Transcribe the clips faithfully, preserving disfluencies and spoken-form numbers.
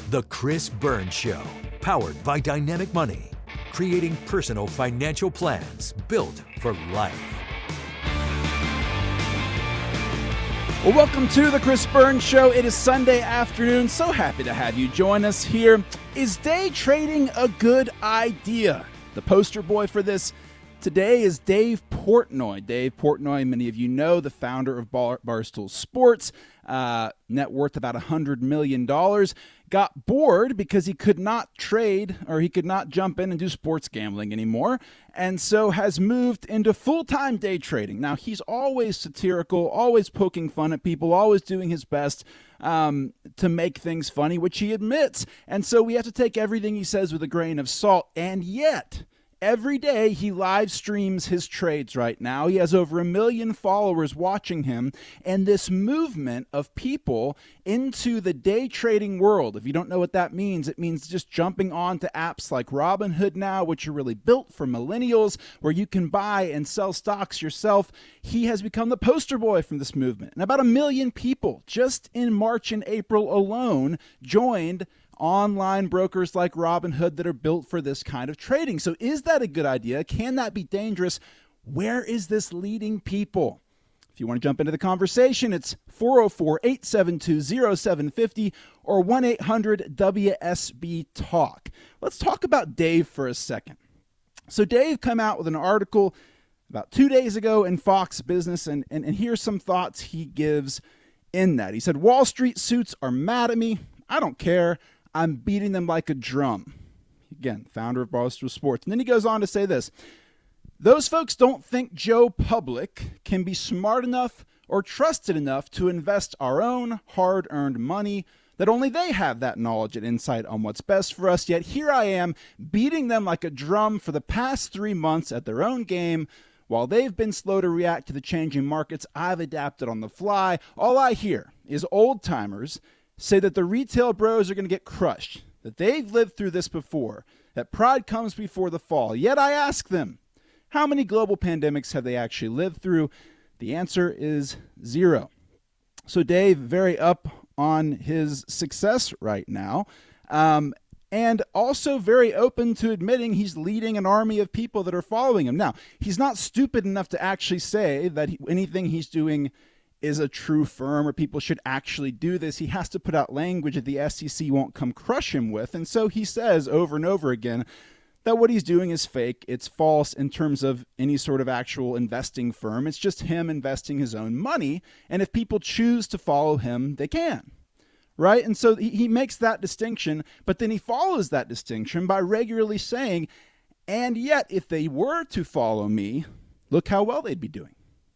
The Chris Burns Show, powered by Dynamic Money, creating personal financial plans built for life. Well, welcome to The Chris Burns Show. It is Sunday afternoon. So happy to have you join us here. Is day trading a good idea? The poster boy for this today is Dave Portnoy. Dave Portnoy, many of you know, the founder of Bar- Barstool Sports, uh, net worth about one hundred million dollars, got bored because he could not trade or he could not jump in and do sports gambling anymore, and so has moved into full-time day trading. Now, he's always satirical, always poking fun at people, always doing his best um, to make things funny, which he admits, and so we have to take everything he says with a grain of salt, and yet every day he live streams his trades right now. He has over a million followers watching him, and this movement of people into the day trading world, if you don't know what that means, it means just jumping onto apps like Robinhood now, which are really built for millennials, where you can buy and sell stocks yourself. He has become the poster boy from this movement. And about a million people just in March and April alone joined online brokers like Robinhood that are built for this kind of trading. So is that a good idea? Can that be dangerous? Where is this leading people? If you want to jump into the conversation, it's four oh four, eight seven two, oh seven five oh or one eight hundred W S B talk. Let's talk about Dave for a second. So Dave came out with an article about two days ago in Fox Business, and, and, and here's some thoughts he gives in that. He said, "Wall Street suits are mad at me. I don't care. I'm beating them like a drum." Again, founder of Barstool Sports. And then he goes on to say this: "Those folks don't think Joe Public can be smart enough or trusted enough to invest our own hard-earned money, that only they have that knowledge and insight on what's best for us. Yet here I am beating them like a drum for the past three months at their own game. While they've been slow to react to the changing markets, I've adapted on the fly. All I hear is old-timers say that the retail bros are going to get crushed, that they've lived through this before, that pride comes before the fall. Yet I ask them, how many global pandemics have they actually lived through? The answer is zero." So Dave, very up on his success right now, um, and also very open to admitting he's leading an army of people that are following him. Now, he's not stupid enough to actually say that he, anything he's doing is a true firm or people should actually do this. He has to put out language that the S E C won't come crush him with. And so he says over and over again that what he's doing is fake. It's false in terms of any sort of actual investing firm. It's just him investing his own money. And if people choose to follow him, they can. Right? And so he, he makes that distinction, but then he follows that distinction by regularly saying, and yet if they were to follow me, look how well they'd be doing.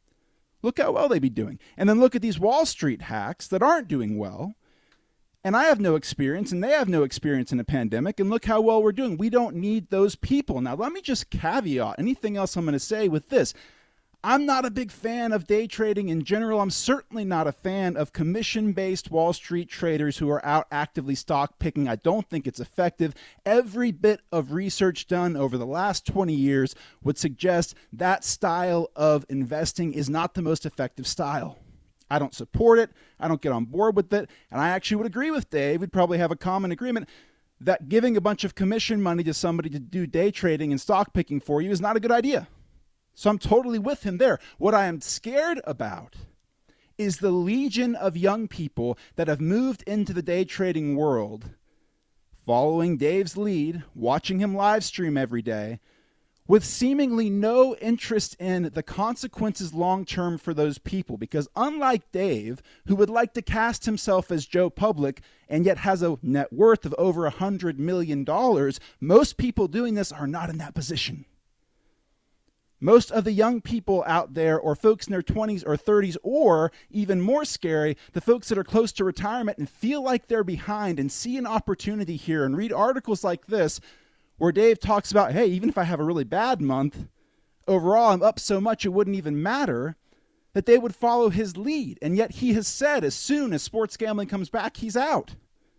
Look how well they'd be doing. And then look at these Wall Street hacks that aren't doing well. And I have no experience, and they have no experience in a pandemic, and look how well we're doing. We don't need those people. Now, let me just caveat anything else I'm going to say with this. I'm not a big fan of day trading in general. I'm certainly not a fan of commission-based Wall Street traders who are out actively stock picking. I don't think it's effective. Every bit of research done over the last twenty years would suggest that style of investing is not the most effective style. I don't support it. I don't get on board with it. And I actually would agree with Dave. We'd probably have a common agreement that giving a bunch of commission money to somebody to do day trading and stock picking for you is not a good idea. So I'm totally with him there. What I am scared about is the legion of young people that have moved into the day trading world, following Dave's lead, watching him live stream every day, with seemingly no interest in the consequences long-term for those people. Because unlike Dave, who would like to cast himself as Joe Public and yet has a net worth of over one hundred million dollars, most people doing this are not in that position. Most of the young people out there, or folks in their twenties or thirties, or even more scary, the folks that are close to retirement and feel like they're behind and see an opportunity here and read articles like this where Dave talks about, hey, even if I have a really bad month, overall I'm up so much it wouldn't even matter, that they would follow his lead. And yet he has said as soon as sports gambling comes back, he's out.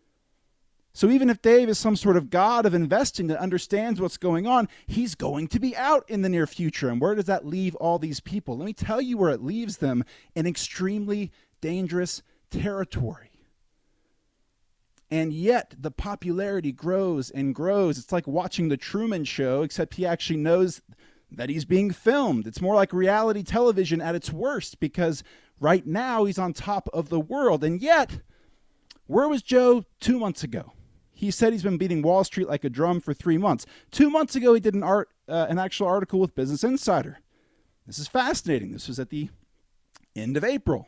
So even if Dave is some sort of god of investing that understands what's going on, he's going to be out in the near future. And where does that leave all these people? Let me tell you where it leaves them: in extremely dangerous territory. And yet the popularity grows and grows. It's like watching The Truman Show, except he actually knows that he's being filmed. It's more like reality television at its worst, because right now he's on top of the world. And yet, where was Joe two months ago? He said he's been beating Wall Street like a drum for three months. Two months ago, he did an art, uh, an actual article with Business Insider. This is fascinating. This was at the end of April.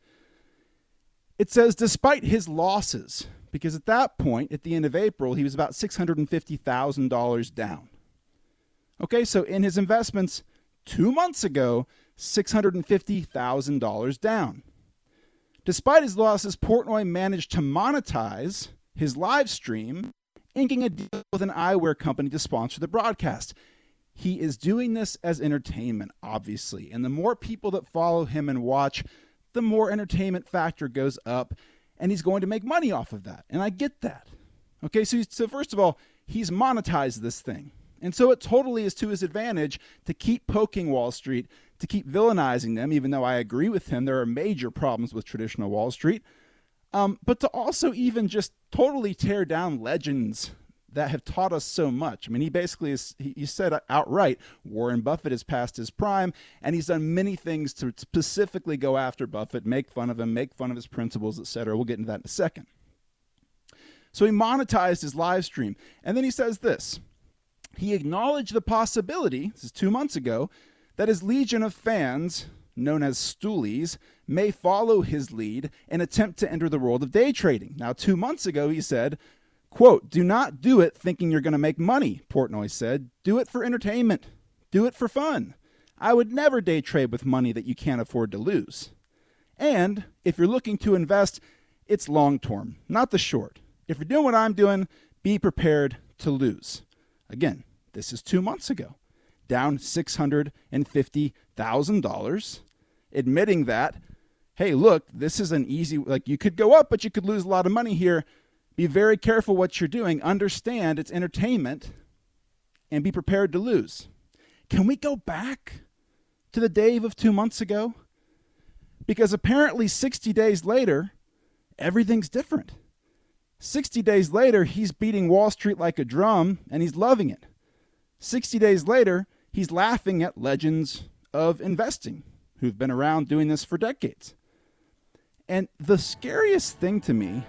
It says, despite his losses, because at that point, at the end of April, he was about six hundred fifty thousand dollars down. Okay, so in his investments two months ago, six hundred fifty thousand dollars down. Despite his losses, Portnoy managed to monetize his live stream, inking a deal with an eyewear company to sponsor the broadcast. He is doing this as entertainment, obviously, and the more people that follow him and watch, the more entertainment factor goes up, and he's going to make money off of that. And I get that. Okay, so, so first of all, he's monetized this thing. And so it totally is to his advantage to keep poking Wall Street, to keep villainizing them, even though I agree with him, there are major problems with traditional Wall Street, um, but to also even just totally tear down legends that have taught us so much. I mean, he basically is, he, he said outright, Warren Buffett is past his prime, and he's done many things to specifically go after Buffett, make fun of him, make fun of his principles, et cetera. We'll get into that in a second. So he monetized his live stream, and then he says this. He acknowledged the possibility, this is two months ago, that his legion of fans, known as stoolies, may follow his lead and attempt to enter the world of day trading. Now, two months ago, he said, quote, do not do it thinking you're going to make money, Portnoy said. Do it for entertainment. Do it for fun. I would never day trade with money that you can't afford to lose. And if you're looking to invest, it's long term, not the short. If you're doing what I'm doing, be prepared to lose. Again, this is two months ago, down six hundred fifty thousand dollars, admitting that, hey, look, this is an easy, like you could go up, but you could lose a lot of money here. Be very careful what you're doing. Understand it's entertainment and be prepared to lose. Can we go back to the Dave of two months ago? Because apparently sixty days later, everything's different. sixty days later, he's beating Wall Street like a drum, and he's loving it. sixty days later, he's laughing at legends of investing who've been around doing this for decades. And the scariest thing to me,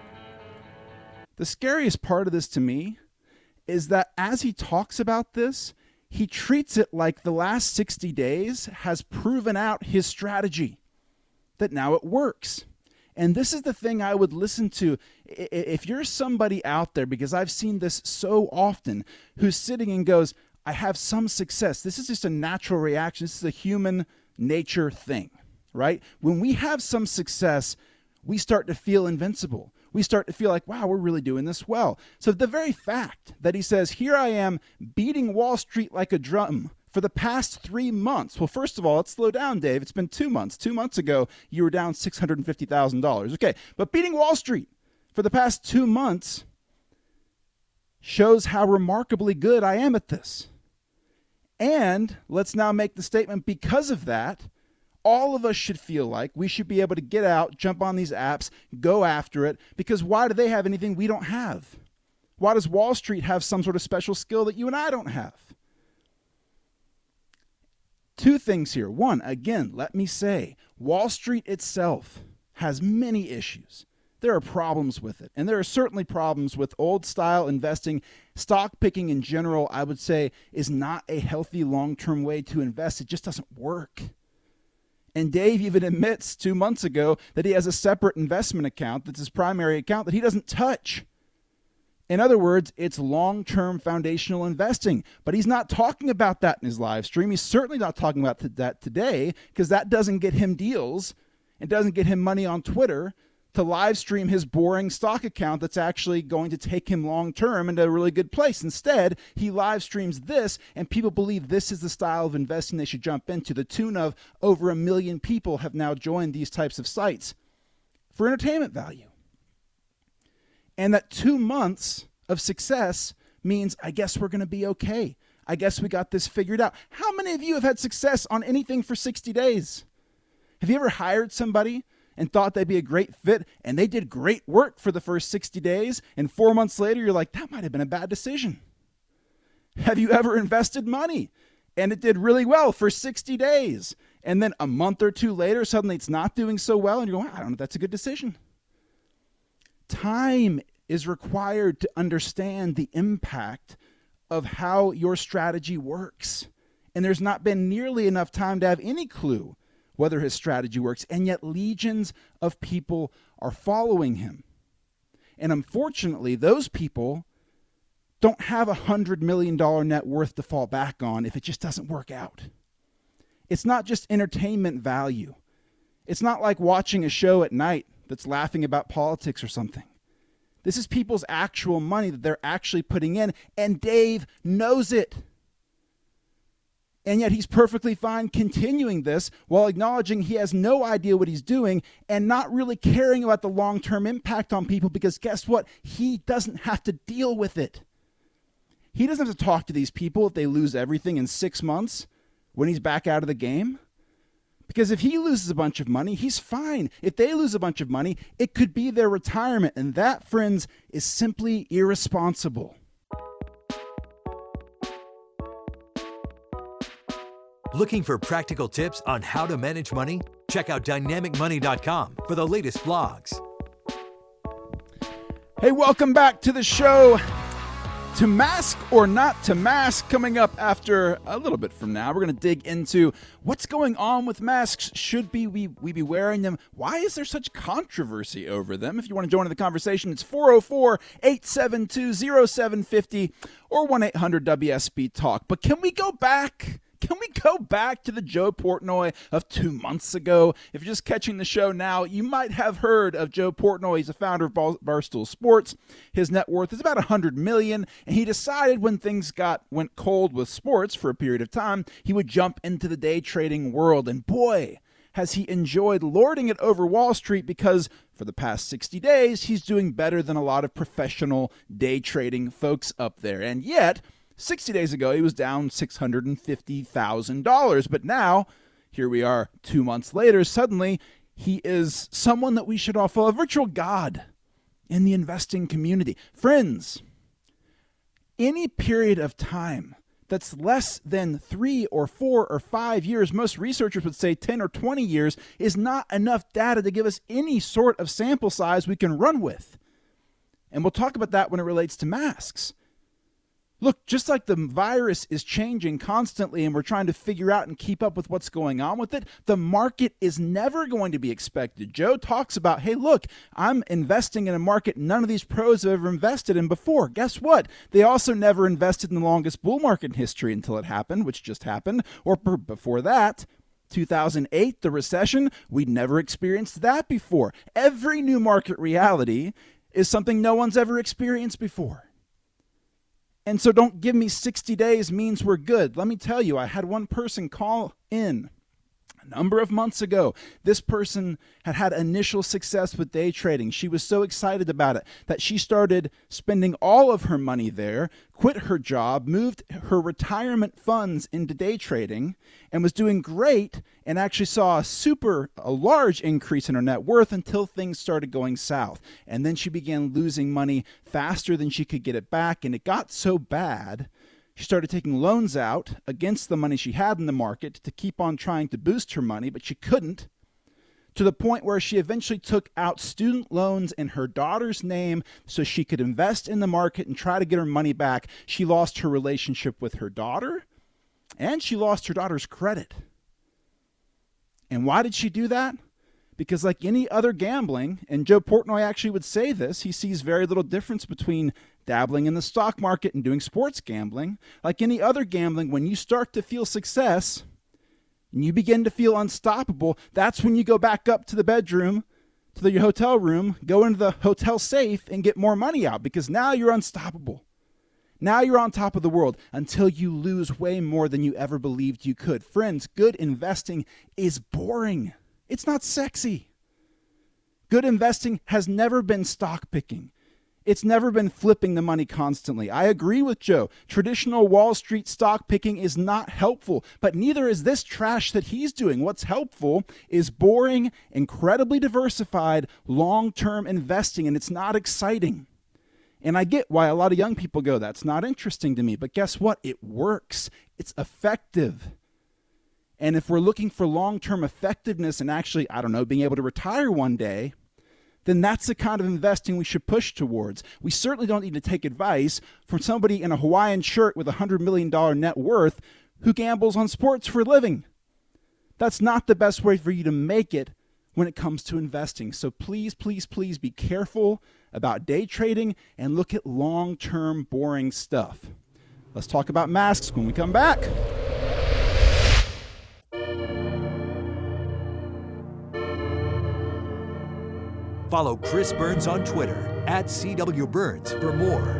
the scariest part of this to me, is that as he talks about this, he treats it like the last sixty days has proven out his strategy, that now it works. And this is the thing I would listen to if you're somebody out there, because I've seen this so often, who's sitting and goes, I have some success. This is just a natural reaction. This is a human nature thing, right? When we have some success, we start to feel invincible. We start to feel like, wow, we're really doing this well. So the very fact that he says, here I am beating Wall Street like a drum for the past three months. Well, first of all, let's slow down, Dave. It's been two months. Two months ago, you were down six hundred fifty thousand dollars. Okay, but beating Wall Street for the past two months shows how remarkably good I am at this. And let's now make the statement, because of that, all of us should feel like we should be able to get out, jump on these apps, go after it, because why do they have anything we don't have? Why does Wall Street have some sort of special skill that you and I don't have? Two things here. One, again, let me say, Wall Street itself has many issues. There are problems with it, and there are certainly problems with old-style investing. Stock picking in general, I would say, is not a healthy long-term way to invest. It just doesn't work. And Dave even admits two months ago that he has a separate investment account that's his primary account that he doesn't touch. In other words, it's long-term foundational investing. But he's not talking about that in his live stream. He's certainly not talking about that today, because that doesn't get him deals. It doesn't get him money on Twitter to live stream his boring stock account that's actually going to take him long-term into a really good place. Instead, he live streams this, and people believe this is the style of investing they should jump into. The tune of over a million people have now joined these types of sites for entertainment value. And that two months of success means, I guess we're going to be okay. I guess we got this figured out. How many of you have had success on anything for sixty days? Have you ever hired somebody and thought they'd be a great fit, and they did great work for the first sixty days, and four months later, you're like, that might have been a bad decision. Have you ever invested money and it did really well for sixty days, and then a month or two later, suddenly it's not doing so well, and you're going, I don't know if that's a good decision. Time is required to understand the impact of how your strategy works. And there's not been nearly enough time to have any clue whether his strategy works, and yet legions of people are following him. And unfortunately, those people don't have a one hundred million dollars net worth to fall back on if it just doesn't work out. It's not just entertainment value. It's not like watching a show at night that's laughing about politics or something. This is people's actual money that they're actually putting in, and Dave knows it. And yet he's perfectly fine continuing this while acknowledging he has no idea what he's doing and not really caring about the long-term impact on people, because guess what? He doesn't have to deal with it. He doesn't have to talk to these people if they lose everything in six months when he's back out of the game. Because if he loses a bunch of money, he's fine. If they lose a bunch of money, it could be their retirement. And that, friends, is simply irresponsible. Looking for practical tips on how to manage money? Check out dynamic money dot com for the latest blogs. Hey, welcome back to the show. To mask or not to mask, coming up after a little bit from now. We're going to dig into what's going on with masks. Should be we, we be wearing them? Why is there such controversy over them? If you want to join in the conversation, it's four oh four, eight seven two, oh seven five oh or one eight hundred W S B talk. But can we go back? Can we go back to the Joe Portnoy of two months ago? If you're just catching the show now, you might have heard of Joe Portnoy. He's the founder of Barstool Sports. His net worth is about one hundred million dollars, and he decided when things got went cold with sports for a period of time, he would jump into the day trading world. And boy, has he enjoyed lording it over Wall Street, because for the past sixty days, he's doing better than a lot of professional day trading folks up there. And yet, sixty days ago, he was down six hundred fifty thousand dollars. But now, here we are two months later, suddenly he is someone that we should all follow, a virtual god in the investing community. Friends, any period of time that's less than three or four or five years, most researchers would say ten or twenty years, is not enough data to give us any sort of sample size we can run with. And we'll talk about that when it relates to masks. Look, just like the virus is changing constantly and we're trying to figure out and keep up with what's going on with it, the market is never going to be expected. Joe talks about, hey, look, I'm investing in a market none of these pros have ever invested in before. Guess what? They also never invested in the longest bull market in history until it happened, which just happened. Or before that, two thousand eight, the recession, we'd never experienced that before. Every new market reality is something no one's ever experienced before. And so don't give me sixty days means we're good. Let me tell you, I had one person call in a number of months ago. This person had had initial success with day trading. She was so excited about it that she started spending all of her money there, quit her job, moved her retirement funds into day trading, and was doing great, and actually saw a super, a large increase in her net worth until things started going south. And then she began losing money faster than she could get it back, and it got so bad, she started taking loans out against the money she had in the market to keep on trying to boost her money, but she couldn't, to the point where she eventually took out student loans in her daughter's name so she could invest in the market and try to get her money back. She lost her relationship with her daughter, and she lost her daughter's credit. And why did she do that? Because like any other gambling, and Joe Portnoy actually would say this, he sees very little difference between dabbling in the stock market and doing sports gambling. Like any other gambling, when you start to feel success and you begin to feel unstoppable, that's when you go back up to the bedroom, to the hotel room, go into the hotel safe and get more money out, because now you're unstoppable. Now you're on top of the world until you lose way more than you ever believed you could. Friends, good investing is boring. It's not sexy. Good investing has never been stock picking. It's never been flipping the money constantly. I agree with Joe. Traditional Wall Street stock picking is not helpful, but neither is this trash that he's doing. What's helpful is boring, incredibly diversified, long-term investing, and it's not exciting. And I get why a lot of young people go, that's not interesting to me. But guess what? It works. It's effective. And if we're looking for long-term effectiveness and actually, I don't know, being able to retire one day, then that's the kind of investing we should push towards. We certainly don't need to take advice from somebody in a Hawaiian shirt with a one hundred million dollars net worth who gambles on sports for a living. That's not the best way for you to make it when it comes to investing. So please, please, please be careful about day trading and look at long-term boring stuff. Let's talk about masks when we come back. Follow Chris Burns on Twitter at C W Burns for more.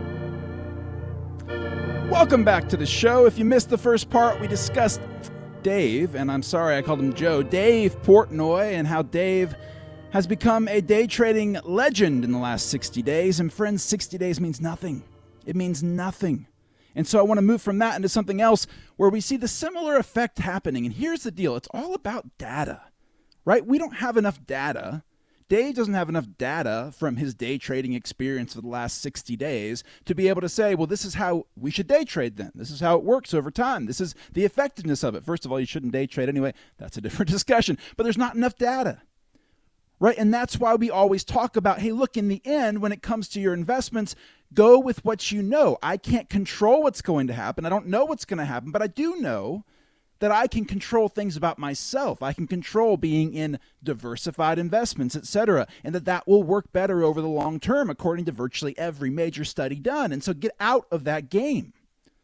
Welcome back to the show. If you missed the first part, we discussed Dave, and I'm sorry I called him Joe, Dave Portnoy, and how Dave has become a day trading legend in the last sixty days. And friends, sixty days means nothing. It means nothing. And so I want to move from that into something else where we see the similar effect happening. And here's the deal. It's all about data, right? We don't have enough data. Dave doesn't have enough data from his day trading experience for the last sixty days to be able to say, well, this is how we should day trade then. This is how it works over time. This is the effectiveness of it. First of all, you shouldn't day trade anyway. That's a different discussion. But there's not enough data, right? And that's why we always talk about, hey, look, in the end, when it comes to your investments, go with what you know. I can't control what's going to happen. I don't know what's going to happen, but I do know that I can control things about myself. I can control being in diversified investments, et cetera, and that that will work better over the long term, according to virtually every major study done. And so get out of that game.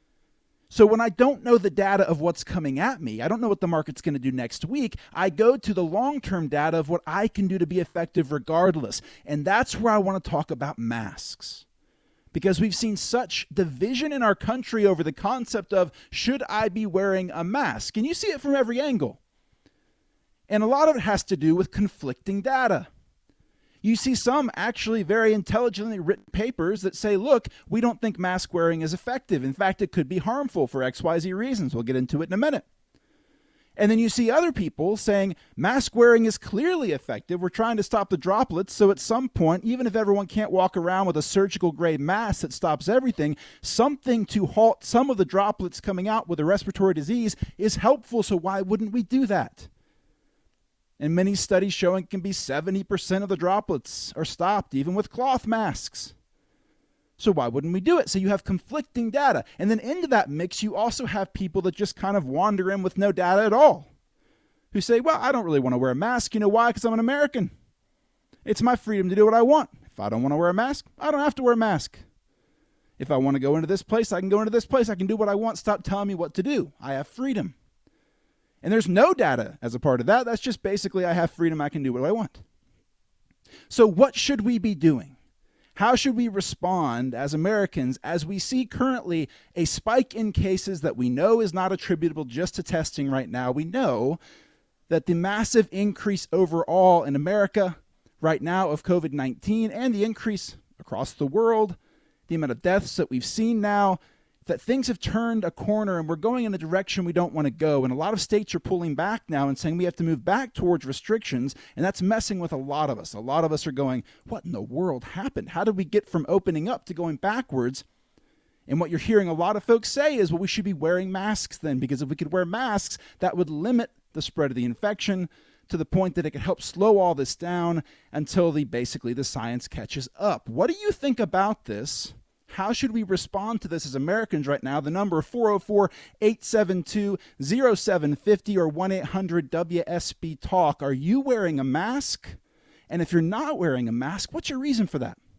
So when I don't know the data of what's coming at me, I don't know what the market's going to do next week, I go to the long-term data of what I can do to be effective regardless. And that's where I want to talk about masks. Because we've seen such division in our country over the concept of, should I be wearing a mask? And you see it from every angle. And a lot of it has to do with conflicting data. You see some actually very intelligently written papers that say, look, we don't think mask wearing is effective. In fact, it could be harmful for X Y Z reasons. We'll get into it in a minute. And then you see other people saying mask wearing is clearly effective. We're trying to stop the droplets. So at some point, even if everyone can't walk around with a surgical grade mask that stops everything, something to halt some of the droplets coming out with a respiratory disease is helpful. So why wouldn't we do that? And many studies showing it can be seventy percent of the droplets are stopped, even with cloth masks. So why wouldn't we do it? So you have conflicting data. And then into that mix, you also have people that just kind of wander in with no data at all, who say, well, I don't really want to wear a mask. You know why? Because I'm an American. It's my freedom to do what I want. If I don't want to wear a mask, I don't have to wear a mask. If I want to go into this place, I can go into this place. I can do what I want. Stop telling me what to do. I have freedom. And there's no data as a part of that. That's just basically I have freedom. I can do what I want. So what should we be doing? How should we respond as Americans as we see currently a spike in cases that we know is not attributable just to testing right now? We know that the massive increase overall in America right now of COVID nineteen and the increase across the world, the amount of deaths that we've seen now, that things have turned a corner and we're going in a direction we don't want to go. And a lot of states are pulling back now and saying we have to move back towards restrictions. And that's messing with a lot of us. A lot of us are going, what in the world happened? How did we get from opening up to going backwards? And what you're hearing a lot of folks say is, well, we should be wearing masks then, because if we could wear masks, that would limit the spread of the infection to the point that it could help slow all this down until the basically the science catches up. What do you think about this? How should we respond to this as Americans right now? The number four oh four, eight seven two, oh seven five oh or one eight hundred W S B talk. Are you wearing a mask? And if you're not wearing a mask, what's your reason for that?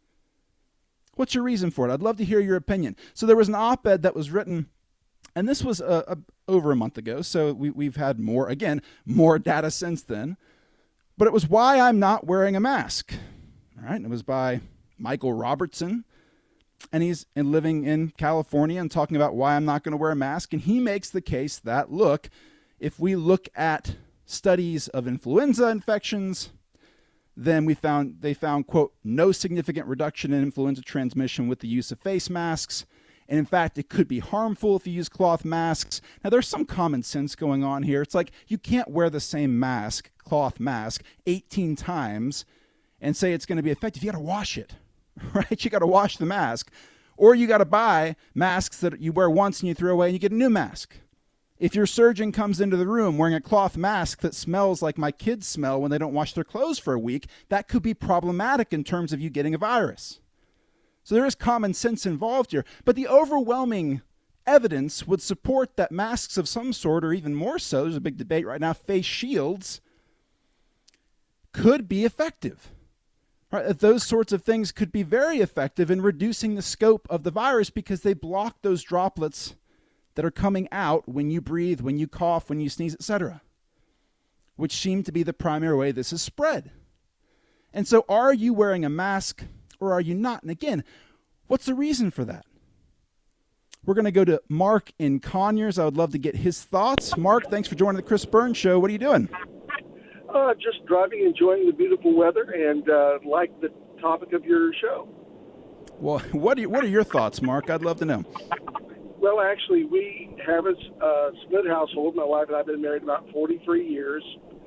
What's your reason for it? I'd love to hear your opinion. So there was an op-ed that was written, and this was a, a, over a month ago, so we, we've had more, again, more data since then. But it was why I'm not wearing a mask. All right, and it was by Michael Robertson. And he's in living in California and talking about why I'm not going to wear a mask. And he makes the case that, look, if we look at studies of influenza infections, Then we found they found, quote, no significant reduction in influenza transmission with the use of face masks. And in fact, it could be harmful if you use cloth masks. Now, there's some common sense going on here. It's like you can't wear the same mask, cloth mask, eighteen times and say it's going to be effective. You got to wash it, right? You got to wash the mask. Or you got to buy masks that you wear once and you throw away and you get a new mask. If your surgeon comes into the room wearing a cloth mask that smells like my kids smell when they don't wash their clothes for a week, that could be problematic in terms of you getting a virus. So there is common sense involved here. But the overwhelming evidence would support that masks of some sort, or even more so, there's a big debate right now, face shields, could be effective. Right? That those sorts of things could be very effective in reducing the scope of the virus because they block those droplets that are coming out when you breathe, when you cough, when you sneeze, et cetera, which seem to be the primary way this is spread. And so are you wearing a mask or are you not? And again, what's the reason for that? We're going to go to Mark in Conyers. I would love to get his thoughts. Mark, thanks for joining the Chris Burns Show. What are you doing? Uh, just driving, enjoying the beautiful weather, and uh, like the topic of your show. Well, what are, you, what are your thoughts, Mark? I'd love to know. Well, actually, we have a uh, split household. My wife and I have been married about forty-three years,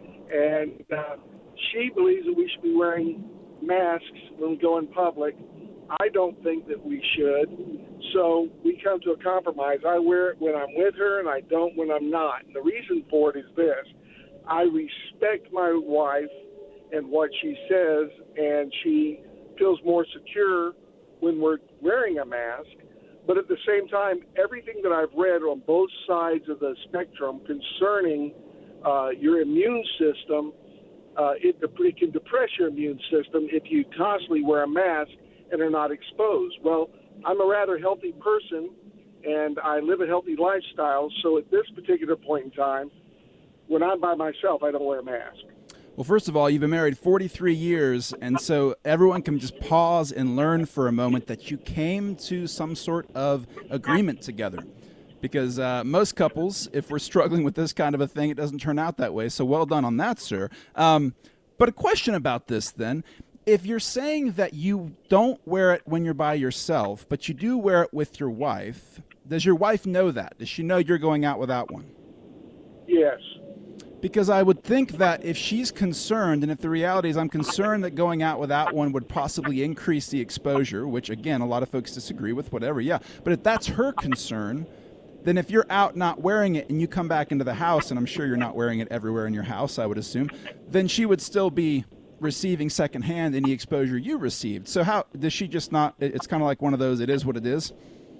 and uh, she believes that we should be wearing masks when we go in public. I don't think that we should, so we come to a compromise. I wear it when I'm with her, and I don't when I'm not. And the reason for it is this. I respect my wife and what she says, and she feels more secure when we're wearing a mask. But at the same time, everything that I've read on both sides of the spectrum concerning uh, your immune system, uh, it, it can depress your immune system if you constantly wear a mask and are not exposed. Well, I'm a rather healthy person, and I live a healthy lifestyle, so at this particular point in time, when I'm by myself, I don't wear a mask. Well, first of all, you've been married forty-three years, and so everyone can just pause and learn for a moment that you came to some sort of agreement together. Because uh, most couples, if we're struggling with this kind of a thing, it doesn't turn out that way. So well done on that, sir. Um, but a question about this then. If you're saying that you don't wear it when you're by yourself, but you do wear it with your wife, does your wife know that? Does she know you're going out without one? Yes. Because I would think that if she's concerned, and if the reality is I'm concerned that going out without one would possibly increase the exposure, which, again, a lot of folks disagree with, whatever, yeah. But if that's her concern, then if you're out not wearing it and you come back into the house, and I'm sure you're not wearing it everywhere in your house, I would assume, then she would still be receiving secondhand any exposure you received. So how does she just not, it's kind of like one of those, it is what it is?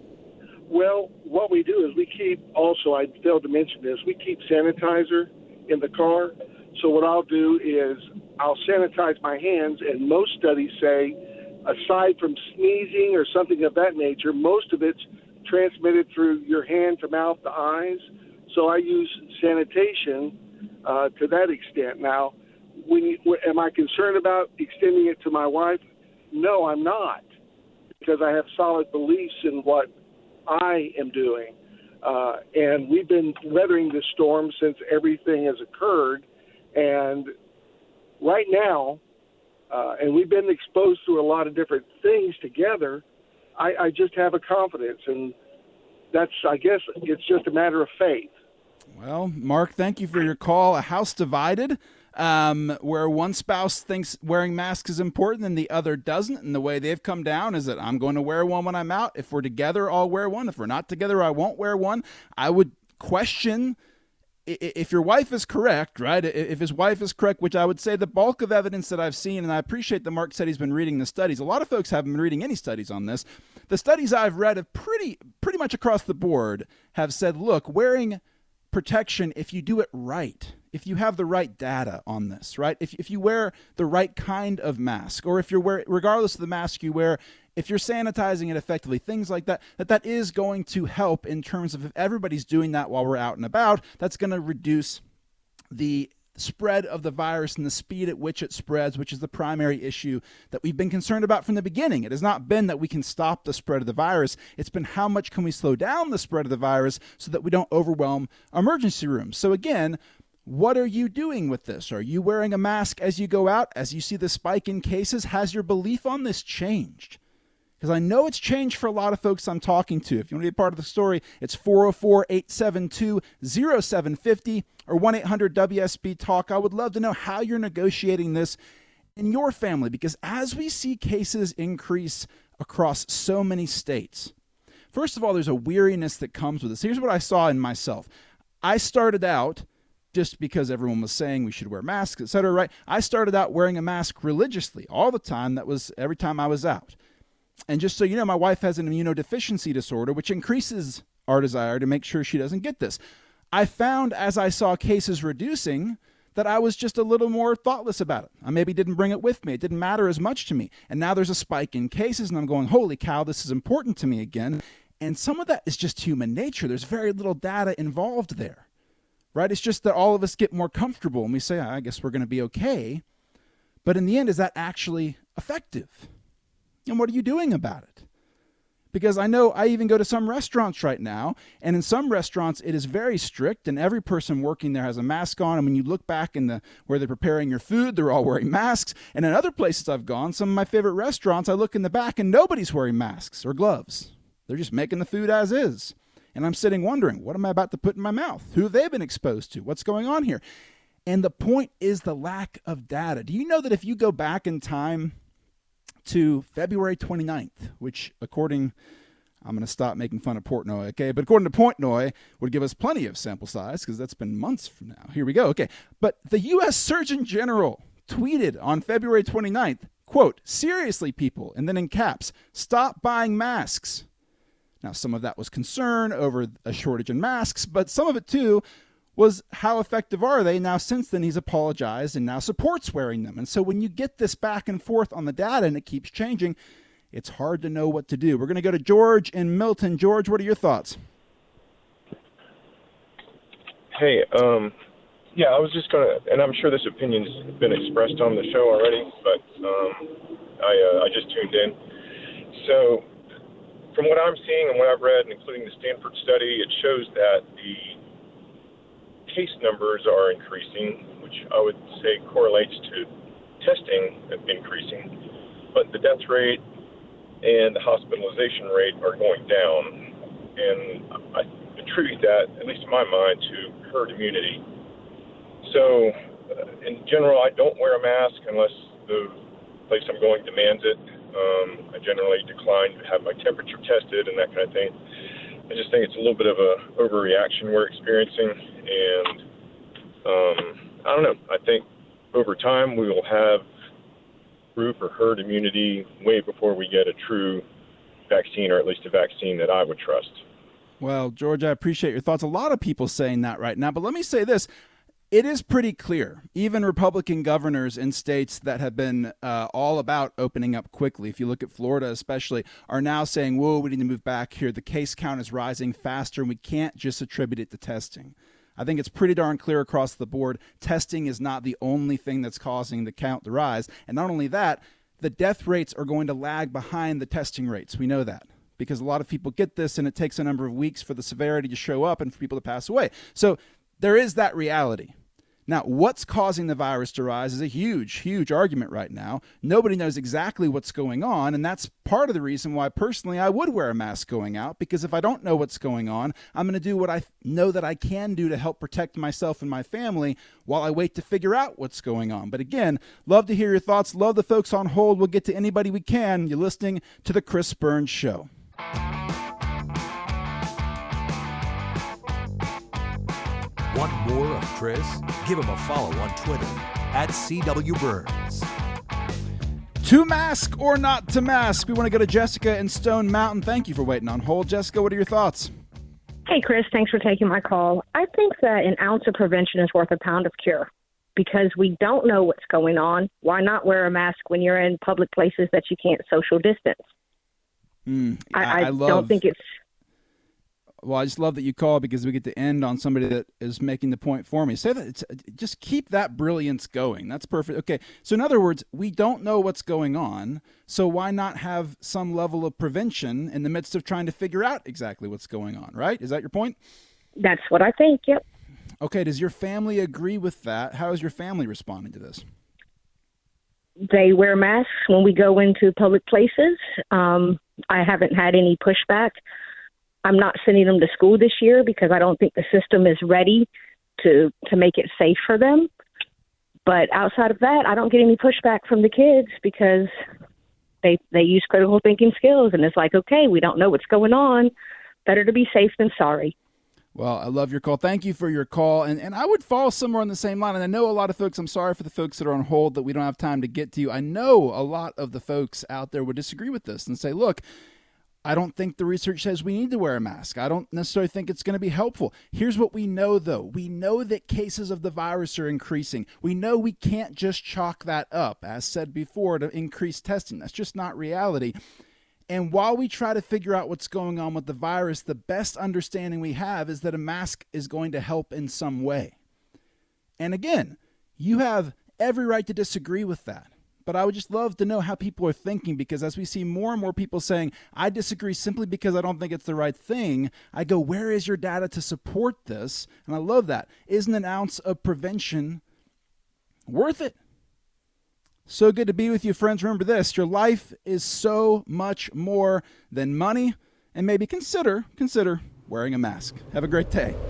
Well, what we do is we keep, also, I failed to mention this, we keep sanitizer in the car. So what I'll do is I'll sanitize my hands, and most studies say, aside from sneezing or something of that nature, most of it's transmitted through your hand to mouth to eyes. So I use sanitation uh, to that extent. Now, when you, am I concerned about extending it to my wife? No, I'm not, because I have solid beliefs in what I am doing. Uh, and we've been weathering this storm since everything has occurred. And right now, uh, and we've been exposed to a lot of different things together, I, I just have a confidence. And that's, I guess, it's just a matter of faith. Well, Mark, thank you for your call. A house divided, um, where one spouse thinks wearing masks is important and the other doesn't. And the way they've come down is that I'm going to wear one when I'm out. If we're together, I'll wear one. If we're not together, I won't wear one. I would question if your wife is correct, right? If his wife is correct, which I would say the bulk of evidence that I've seen, and I appreciate that Mark said he's been reading the studies. A lot of folks haven't been reading any studies on this. The studies I've read have pretty, pretty much across the board have said, look, wearing protection, if you do it right, if you have the right data on this, right? If if you wear the right kind of mask, or if you're wearing, regardless of the mask you wear, if you're sanitizing it effectively, things like that, that that is going to help in terms of if everybody's doing that while we're out and about, that's going to reduce the spread of the virus and the speed at which it spreads, which is the primary issue that we've been concerned about from the beginning. It has not been that we can stop the spread of the virus. It's been how much can we slow down the spread of the virus so that we don't overwhelm emergency rooms. So again, What are you doing with this? Are you wearing a mask as you go out? As you see the spike in cases, has your belief on this changed? Because I know it's changed for a lot of folks I'm talking to. If you want to be a part of the story, it's four oh four, eight seven two, oh seven five oh or one eight hundred W S B talk. I would love to know how you're negotiating this in your family, because as we see cases increase across so many states, first of all, there's a weariness that comes with this. Here's what I saw in myself. I started out just because everyone was saying we should wear masks, et cetera, right? I started out wearing a mask religiously all the time. That was every time I was out. And just so you know, my wife has an immunodeficiency disorder, which increases our desire to make sure she doesn't get this. I found as I saw cases reducing that I was just a little more thoughtless about it. I maybe didn't bring it with me. It didn't matter as much to me. And now there's a spike in cases and I'm going, holy cow, this is important to me again. And some of that is just human nature. There's very little data involved there, right? It's just that all of us get more comfortable and we say, I guess we're going to be okay. But in the end, is that actually effective? And what are you doing about it? Because I know I even go to some restaurants right now, and in some restaurants it is very strict, and every person working there has a mask on. And when you look back in the where they're preparing your food, they're all wearing masks. And in other places I've gone, some of my favorite restaurants, I look in the back and nobody's wearing masks or gloves. They're just making the food as is. And I'm sitting wondering, what am I about to put in my mouth? Who have they been exposed to? What's going on here? And the point is the lack of data. Do you know that if you go back in time to February twenty-ninth, which according, I'm going to stop making fun of Portnoy, okay, but according to Portnoy, would give us plenty of sample size because that's been months from now. Here we go, okay. But the U S Surgeon General tweeted on February twenty-ninth, quote, seriously, people, and then in caps, stop buying masks. Now, some of that was concern over a shortage in masks, but some of it, too, was how effective are they? Now, since then, he's apologized and now supports wearing them. And so when you get this back and forth on the data and it keeps changing, it's hard to know what to do. We're going to go to George in Milton. George, what are your thoughts? Hey, um, yeah, I was just going to, and I'm sure this opinion's been expressed on the show already, but um, I, uh, I just tuned in. So from what I'm seeing and what I've read, including the Stanford study, it shows that the case numbers are increasing, which I would say correlates to testing increasing, but the death rate and the hospitalization rate are going down. And I attribute that, at least in my mind, to herd immunity. So uh, in general, I don't wear a mask unless the place I'm going demands it. Um, I generally decline to have my temperature tested and that kind of thing. I just think it's a little bit of a overreaction we're experiencing, and um, I don't know. I think over time we will have proof or herd immunity way before we get a true vaccine, or at least a vaccine that I would trust. Well, George, I appreciate your thoughts. A lot of people saying that right now, but let me say this. It is pretty clear, even Republican governors in states that have been uh, all about opening up quickly, if you look at Florida especially, are now saying, whoa, we need to move back here. The case count is rising faster, and we can't just attribute it to testing. I think it's pretty darn clear across the board. Testing is not the only thing that's causing the count to rise. And not only that, the death rates are going to lag behind the testing rates. We know that because a lot of people get this, and it takes a number of weeks for the severity to show up and for people to pass away. So there is that reality. Now, what's causing the virus to rise is a huge, huge argument right now. Nobody knows exactly what's going on, and that's part of the reason why, personally, I would wear a mask going out, because if I don't know what's going on, I'm going to do what I know that I can do to help protect myself and my family while I wait to figure out what's going on. But again, love to hear your thoughts. Love the folks on hold. We'll get to anybody we can. You're listening to The Chris Burns Show. Want more of Chris? Give him a follow on Twitter at C W Burns. To mask or not to mask? We want to go to Jessica in Stone Mountain. Thank you for waiting on hold. Jessica, what are your thoughts? Hey, Chris, thanks for taking my call. I think that an ounce of prevention is worth a pound of cure, because we don't know what's going on. Why not wear a mask when you're in public places that you can't social distance? Mm, I, I, I love... don't think it's... Well, I just love that you call, because we get to end on somebody that is making the point for me. Say that, it's, just keep that brilliance going. That's perfect. Okay, so in other words, we don't know what's going on, so why not have some level of prevention in the midst of trying to figure out exactly what's going on, right? Is that your point? That's what I think, yep. Okay, does your family agree with that? How is your family responding to this? They wear masks when we go into public places. Um, I haven't had any pushback. I'm not sending them to school this year because I don't think the system is ready to to make it safe for them. But outside of that, I don't get any pushback from the kids because they they use critical thinking skills, and it's like, okay, we don't know what's going on. Better to be safe than sorry. Well, I love your call. Thank you for your call. And and I would fall somewhere on the same line. And I know a lot of folks, I'm sorry for the folks that are on hold that we don't have time to get to you. I know a lot of the folks out there would disagree with this and say, look, I don't think the research says we need to wear a mask. I don't necessarily think it's going to be helpful. Here's what we know, though. We know that cases of the virus are increasing. We know we can't just chalk that up, as said before, to increased testing. That's just not reality. And while we try to figure out what's going on with the virus, the best understanding we have is that a mask is going to help in some way. And again, you have every right to disagree with that. But I would just love to know how people are thinking, because as we see more and more people saying, I disagree simply because I don't think it's the right thing, I go, where is your data to support this? And I love that. Isn't an ounce of prevention worth it? So good to be with you, friends. Remember this, your life is so much more than money, and maybe consider, consider wearing a mask. Have a great day.